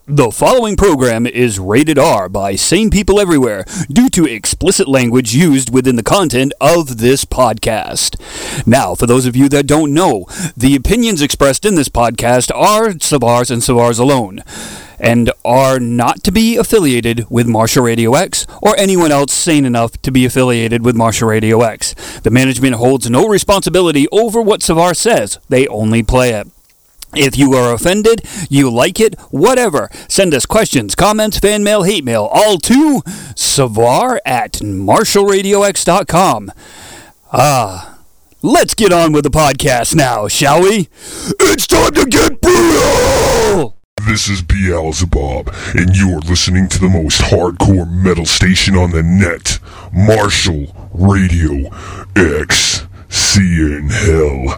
The following program is rated R by sane people everywhere due to explicit language used within the content of this podcast. Now, for those of you that don't know, the opinions expressed in this podcast are Savar's and Savar's alone, and are not to be affiliated with Marshall Radio X or anyone else sane enough to be affiliated with Marshall Radio X. The management holds no responsibility over what Savar says. They only play it. If you are offended, you like it, whatever, send us questions, comments, fan mail, hate mail, all to savar@marshallradiox.com. Let's get on with the podcast now, shall we? It's time to get brutal! This is Beelzebub, and you're listening to the most hardcore metal station on the net, Marshall Radio X. See you in hell.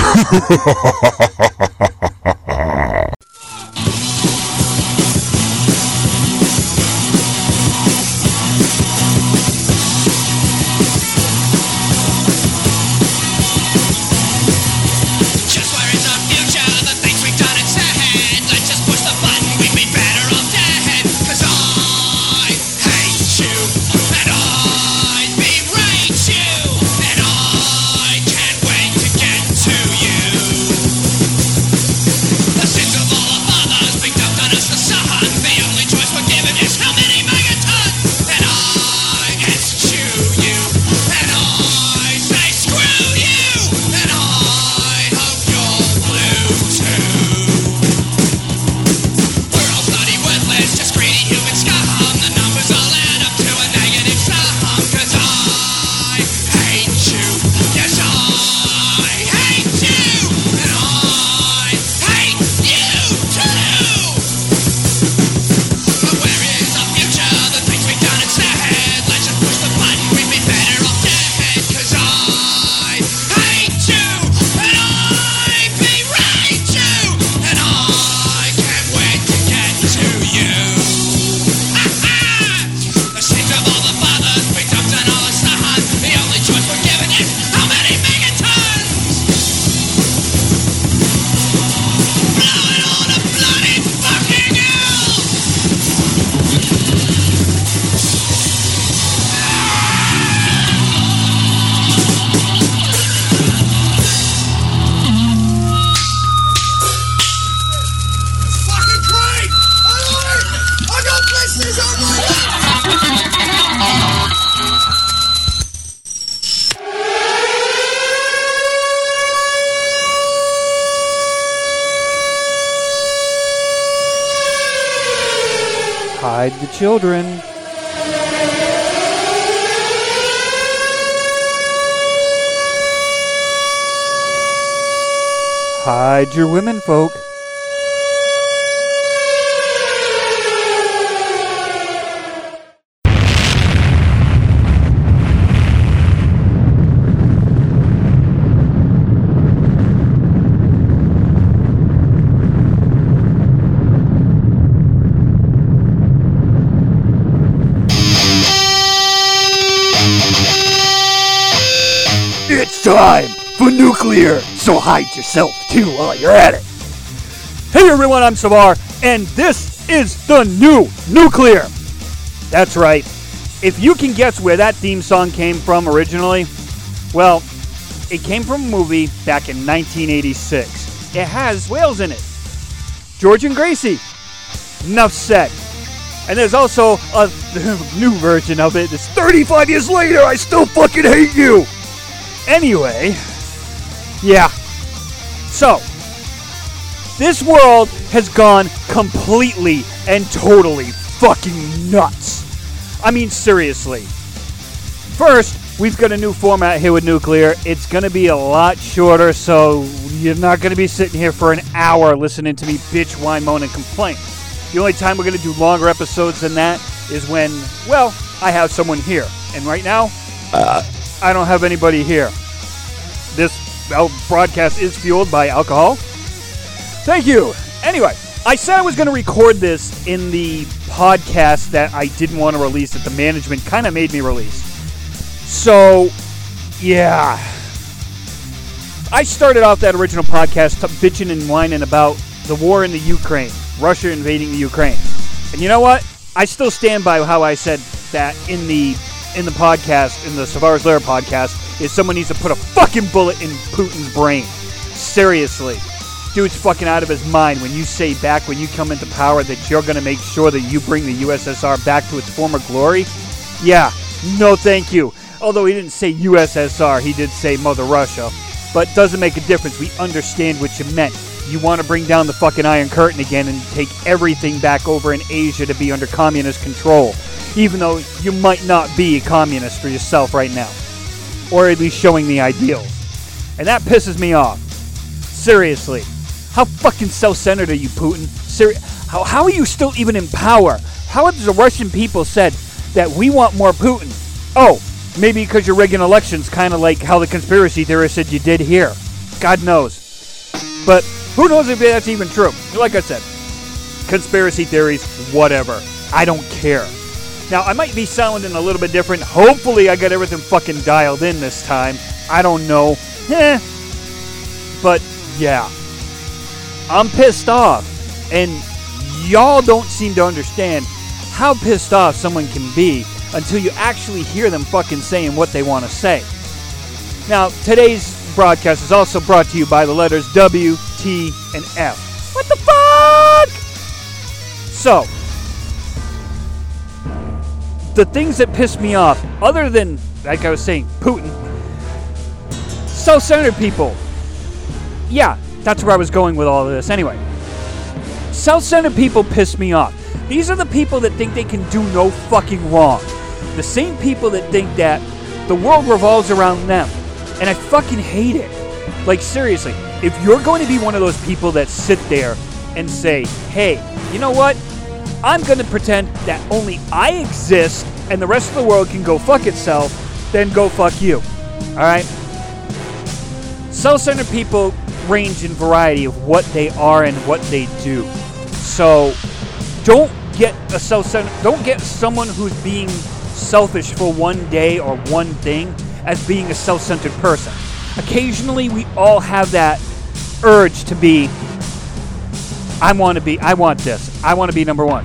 Hide the children. Hide your women folk. It's time for nuclear, so hide yourself too while you're at it. Hey everyone, I'm Savar, and this is the new Nuclear. That's right. If you can guess where that theme song came from originally, well, it came from a movie back in 1986. It has whales in it. George and Gracie. Enough said. And there's also a new version of it. It's 35 years later, I still fucking hate you. Anyway, yeah. So, this world has gone completely and totally fucking nuts. I mean, seriously. First, we've got a new format here with Nuclear. It's going to be a lot shorter, so you're not going to be sitting here for an hour listening to me bitch, whine, moan, and complain. The only time we're going to do longer episodes than that is when, well, I have someone here. And right now, I don't have anybody here. This broadcast is fueled by alcohol. Thank you. Anyway, I said I was going to record this in the podcast that I didn't want to release, that the management kind of made me release. So, yeah. I started off that original podcast bitching and whining about the war in the Ukraine. Russia invading the Ukraine. And you know what? I still stand by how I said that in the podcast, in the Savara's Lair podcast, is someone needs to put a fucking bullet in Putin's brain. Seriously. Dude's fucking out of his mind when you say back when you come into power that you're going to make sure that you bring the USSR back to its former glory. Yeah, no thank you. Although he didn't say USSR, he did say Mother Russia. But doesn't make a difference. We understand what you meant. You want to bring down the fucking Iron Curtain again and take everything back over in Asia to be under communist control. Even though you might not be a communist for yourself right now. Or at least showing the ideals. And that pisses me off. Seriously. How fucking self-centered are you, Putin? How are you still even in power? How have the Russian people said that we want more Putin? Oh, maybe because you're rigging elections, kind of like how the conspiracy theorists said you did here. God knows. But who knows if that's even true? Like I said, conspiracy theories, whatever. I don't care. Now, I might be sounding a little bit different. Hopefully, I got everything fucking dialed in this time. I don't know. But, yeah. I'm pissed off. And y'all don't seem to understand how pissed off someone can be until you actually hear them fucking saying what they want to say. Now, today's broadcast is also brought to you by the letters W, T, and F. What the fuck? So, the things that piss me off, other than, like I was saying, Putin, self-centered people. Yeah, that's where I was going with all of this. Anyway, self-centered people piss me off. These are the people that think they can do no fucking wrong. The same people that think that the world revolves around them. And I fucking hate it. Like, seriously, if you're going to be one of those people that sit there and say, hey, you know what? I'm going to pretend that only I exist and the rest of the world can go fuck itself, then go fuck you. Alright? Self-centered people range in variety of what they are and what they do. So, don't get someone who's being selfish for one day or one thing as being a self-centered person. Occasionally, we all have that urge to be, I want this. I want to be number one.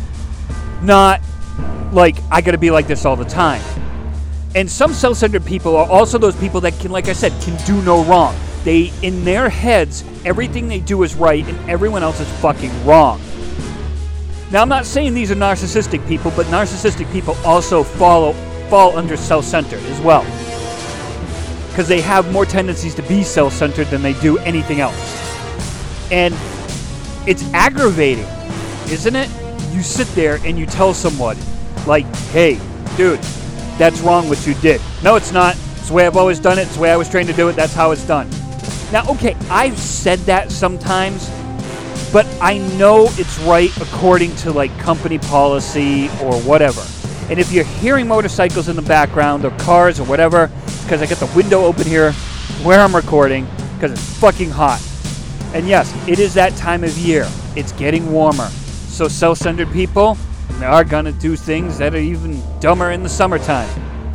Not like, I got to be like this all the time. And some self-centered people are also those people that can, like I said, can do no wrong. They, in their heads, everything they do is right and everyone else is fucking wrong. Now, I'm not saying these are narcissistic people, but narcissistic people also fall under self-centered as well. Because they have more tendencies to be self-centered than they do anything else. And it's aggravating, isn't it? You sit there and you tell someone, like, hey, dude, that's wrong what you did. No, it's not. It's the way I've always done it. It's the way I was trained to do it. That's how it's done. Now, okay, I've said that sometimes, but I know it's right according to, like, company policy or whatever. And if you're hearing motorcycles in the background or cars or whatever, because I got the window open here where I'm recording because it's fucking hot. And yes, it is that time of year. It's getting warmer. So self-centered people are going to do things that are even dumber in the summertime.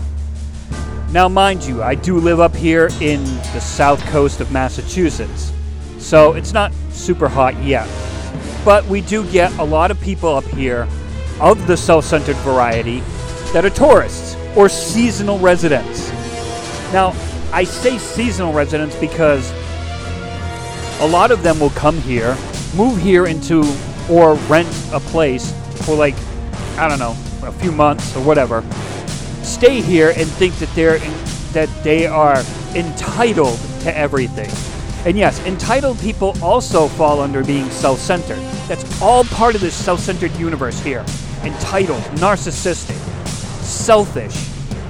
Now, mind you, I do live up here in the south coast of Massachusetts. So it's not super hot yet. But we do get a lot of people up here of the self-centered variety that are tourists or seasonal residents. Now, I say seasonal residents because a lot of them will come here, move here into, or rent a place for, like, I don't know, a few months or whatever, stay here and think that they are entitled to everything. And yes, entitled people also fall under being self-centered. That's all part of this self-centered universe here. Entitled, narcissistic, selfish.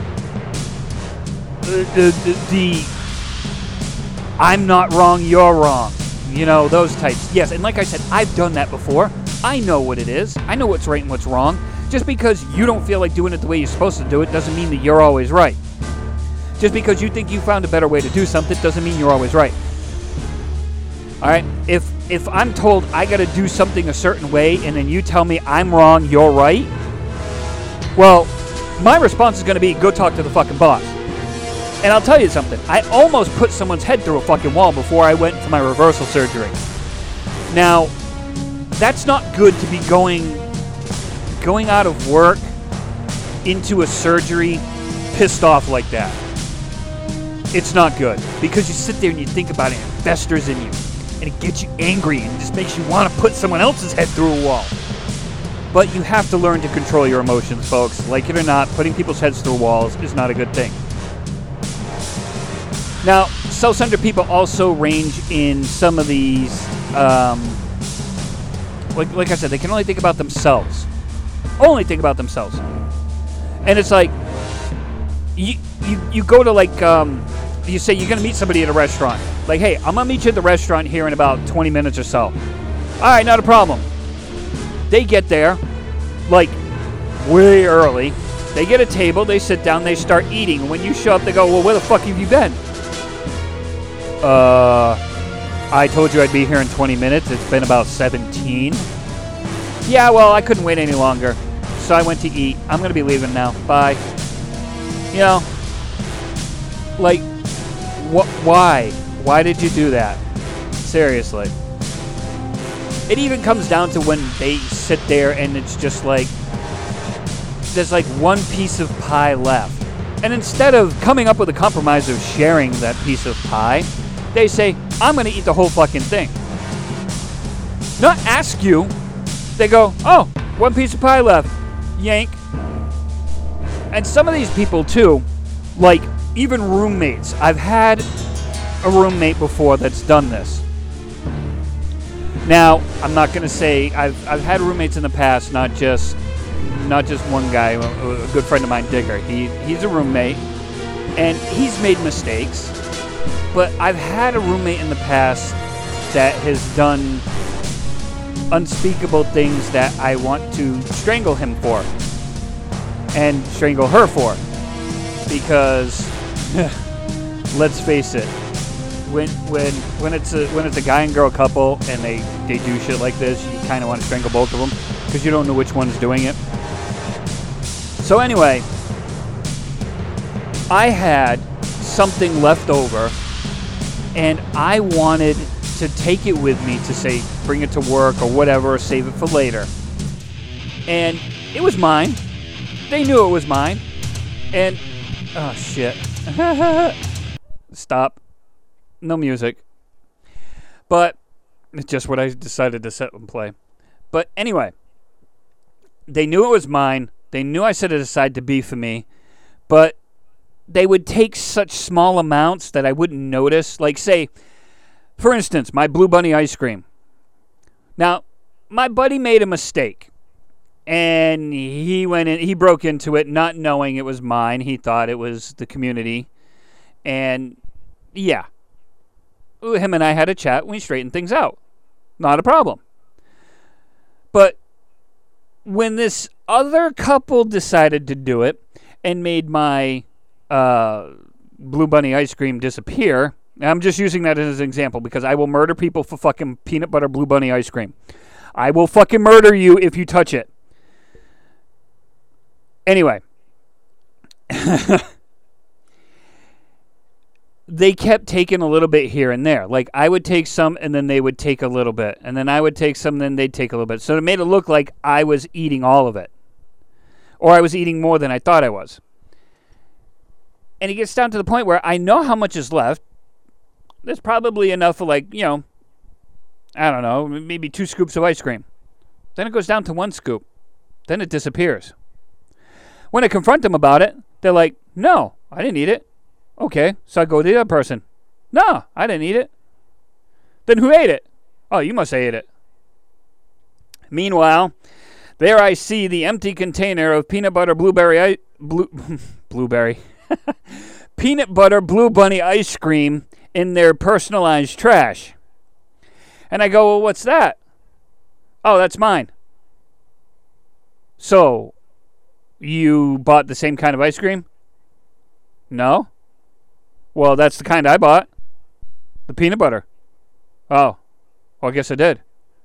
The I'm not wrong, you're wrong. You know, those types. Yes, and like I said, I've done that before. I know what it is. I know what's right and what's wrong. Just because you don't feel like doing it the way you're supposed to do it doesn't mean that you're always right. Just because you think you found a better way to do something doesn't mean you're always right. Alright? If I'm told I gotta do something a certain way and then you tell me I'm wrong, you're right, well, my response is gonna be, go talk to the fucking boss. And I'll tell you something. I almost put someone's head through a fucking wall before I went for my reversal surgery. Now, that's not good to be going out of work into a surgery pissed off like that. It's not good, because you sit there and you think about it, and it festers in you, and it gets you angry, and it just makes you want to put someone else's head through a wall. But you have to learn to control your emotions, folks. Like it or not, putting people's heads through walls is not a good thing. Now, self-centered people also range in some of these, like I said, they can only think about themselves. Only think about themselves. And it's like, you go to like, you say you're going to meet somebody at a restaurant. Like, hey, I'm going to meet you at the restaurant here in about 20 minutes or so. All right, not a problem. They get there, like, way early. They get a table, they sit down, they start eating. And when you show up, they go, well, where the fuck have you been? I told you I'd be here in 20 minutes. It's been about 17. Yeah, well, I couldn't wait any longer. So I went to eat. I'm going to be leaving now. Bye. You know, like, why? Why did you do that? Seriously. It even comes down to when they sit there and it's just like, there's like one piece of pie left. And instead of coming up with a compromise of sharing that piece of pie, they say, I'm going to eat the whole fucking thing. Not ask you. They go, oh, one piece of pie left. Yank. And some of these people, too, like even roommates. I've had a roommate before that's done this. Now, I'm not going to say, I've had roommates in the past, not just one guy, a good friend of mine, Digger. He's a roommate, and he's made mistakes. But I've had a roommate in the past that has done unspeakable things that I want to strangle him for. And strangle her for. Because, let's face it, when it's a guy and girl couple and they do shit like this, you kind of want to strangle both of them because you don't know which one's doing it. So anyway, I had something left over and I wanted to take it with me to say bring it to work or whatever, or save it for later. And it was mine. They knew it was mine. And oh shit. Stop. No music. But it's just what I decided to set and play. But anyway, they knew it was mine. They knew I set it aside to be for me. But they would take such small amounts that I wouldn't notice. Like, say, for instance, my Blue Bunny ice cream. Now, my buddy made a mistake. And he broke into it not knowing it was mine. He thought it was the community. And, yeah. Him and I had a chat. We straightened things out. Not a problem. But when this other couple decided to do it and made my Blue Bunny ice cream disappear, I'm just using that as an example because I will murder people for fucking peanut butter Blue Bunny ice cream. I will fucking murder you if you touch it. Anyway. They kept taking a little bit here and there. Like, I would take some, and then they would take a little bit. And then I would take some, and then they'd take a little bit. So it made it look like I was eating all of it. Or I was eating more than I thought I was. And it gets down to the point where I know how much is left. There's probably enough for, like, you know, I don't know, maybe 2 scoops of ice cream. Then it goes down to 1 scoop. Then it disappears. When I confront them about it, they're like, no, I didn't eat it. Okay, so I go to the other person. No, I didn't eat it. Then who ate it? Oh, you must have ate it. Meanwhile, there I see the empty container of peanut butter peanut butter Blue Bunny ice cream in their personalized trash. And I go, well, what's that? Oh, that's mine. So, you bought the same kind of ice cream? No. Well, that's the kind I bought. The peanut butter. Oh. Well, I guess I did.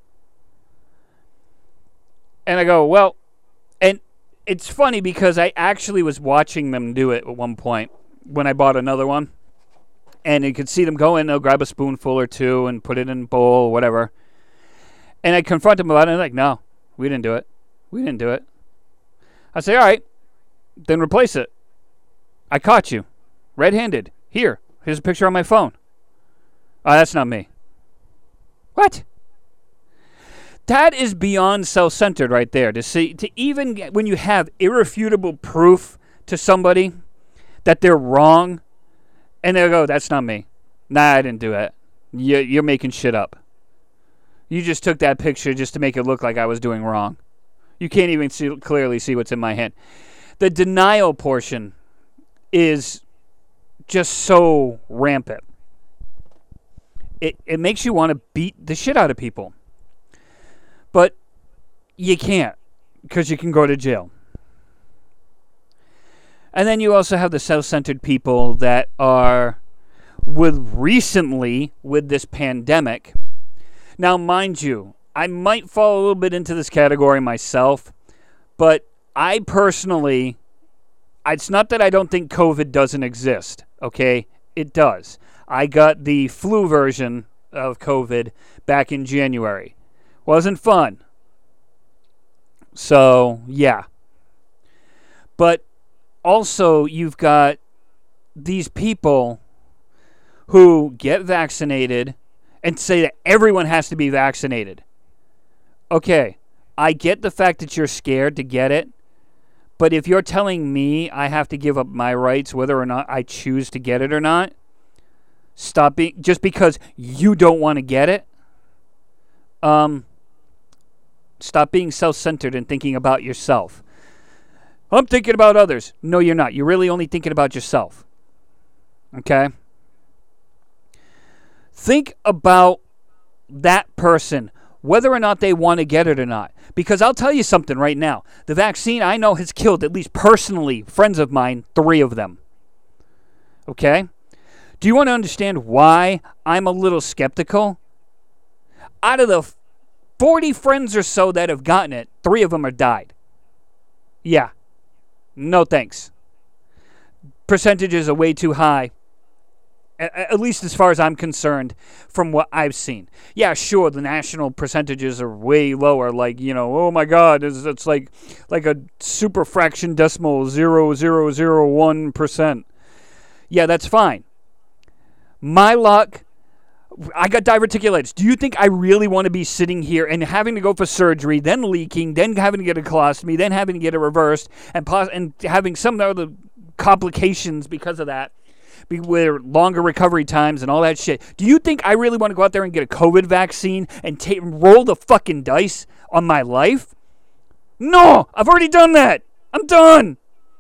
And I go, well, and it's funny because I actually was watching them do it at one point when I bought another one. And you could see them go in, they'll grab a spoonful or two and put it in a bowl or whatever. And I confront them about it, and they're like, no, we didn't do it. We didn't do it. I say, all right, then replace it. I caught you. Red-handed. Here's a picture on my phone. Oh, that's not me. What? That is beyond self-centered right there. To even get, when you have irrefutable proof to somebody that they're wrong, and they'll go, that's not me. Nah, I didn't do it. You're making shit up. You just took that picture just to make it look like I was doing wrong. You can't even clearly see what's in my head. The denial portion is just so rampant. It makes you want to beat the shit out of people. But you can't, because you can go to jail. And then you also have the self-centered people that are recently with this pandemic. Now, mind you, I might fall a little bit into this category myself, but I personally, it's not that I don't think COVID doesn't exist, okay? It does. I got the flu version of COVID back in January. Wasn't fun. So, yeah. But also, you've got these people who get vaccinated and say that everyone has to be vaccinated. Okay, I get the fact that you're scared to get it, but if you're telling me I have to give up my rights whether or not I choose to get it or not, stop being, just because you don't want to get it, stop being self-centered and thinking about yourself. I'm thinking about others. No, you're not. You're really only thinking about yourself. Okay? Think about that person, whether or not they want to get it or not. Because I'll tell you something right now. The vaccine I know has killed, at least personally, friends of mine, 3 of them. Okay? Do you want to understand why I'm a little skeptical? Out of the 40 friends or so that have gotten it, 3 of them have died. Yeah. No thanks. Percentages are way too high. At least as far as I'm concerned, from what I've seen. Yeah, sure, the national percentages are way lower. Like, oh my God, it's like a super fraction decimal 0.0001%. Yeah, that's fine. My luck, I got diverticulitis. Do you think I really want to be sitting here and having to go for surgery, then leaking, then having to get a colostomy, then having to get it reversed, and having some other complications because of that? With longer recovery times and all that shit. Do you think I really want to go out there and get a COVID vaccine and roll the fucking dice on my life? No, I've already done that. I'm done.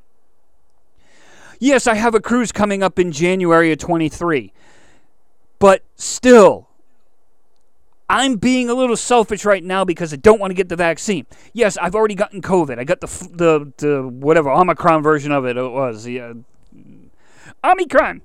Yes, I have a cruise coming up in January of 23. But still, I'm being a little selfish right now because I don't want to get the vaccine. Yes, I've already gotten COVID. I got the whatever Omicron version of it was. The Omicron.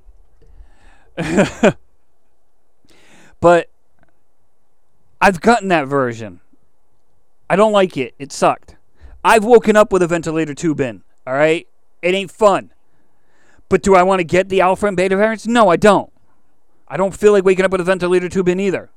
But I've gotten that version. I don't like it. It sucked. I've woken up with a ventilator tube in. All right? It ain't fun. But do I want to get the alpha and beta variants? No, I don't. I don't feel like waking up with a ventilator tube in either.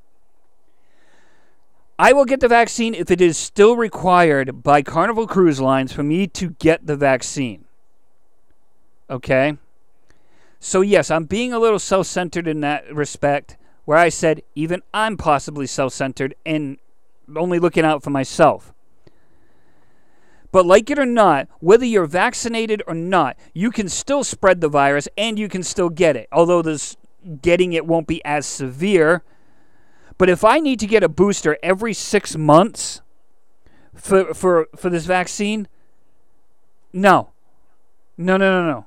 I will get the vaccine if it is still required by Carnival Cruise Lines for me to get the vaccine. Okay? So yes, I'm being a little self-centered in that respect, where I said even I'm possibly self-centered and only looking out for myself. But like it or not, whether you're vaccinated or not, you can still spread the virus and you can still get it. Although getting it won't be as severe. But if I need to get a booster every 6 months for this vaccine, no. No.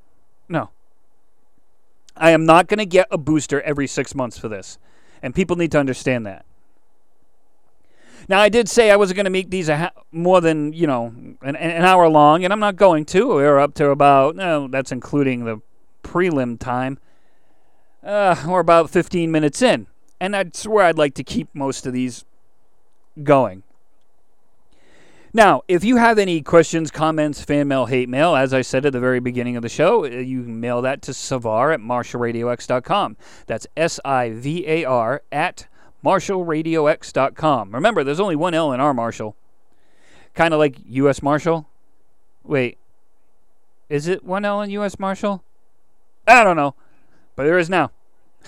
I am not going to get a booster every 6 months for this. And people need to understand that. Now, I did say I wasn't going to make these more than, an hour long, and I'm not going to. We're up to about, that's including the prelim time. We're about 15 minutes in. And that's where I'd like to keep most of these going. Now, if you have any questions, comments, fan mail, hate mail, as I said at the very beginning of the show, you can mail that to Savar at MarshallRadioX.com. That's SIVAR at MarshallRadioX.com. Remember, there's only one L in our Marshall. Kind of like U.S. Marshall. Wait, is it one L in U.S. Marshall? I don't know, but there is now.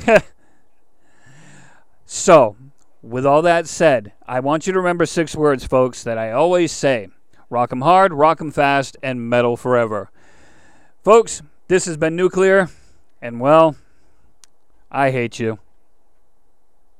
So, with all that said, I want you to remember 6 words, folks, that I always say. Rock 'em hard, rock 'em fast, and metal forever. Folks, this has been Nuclear, and well, I hate you.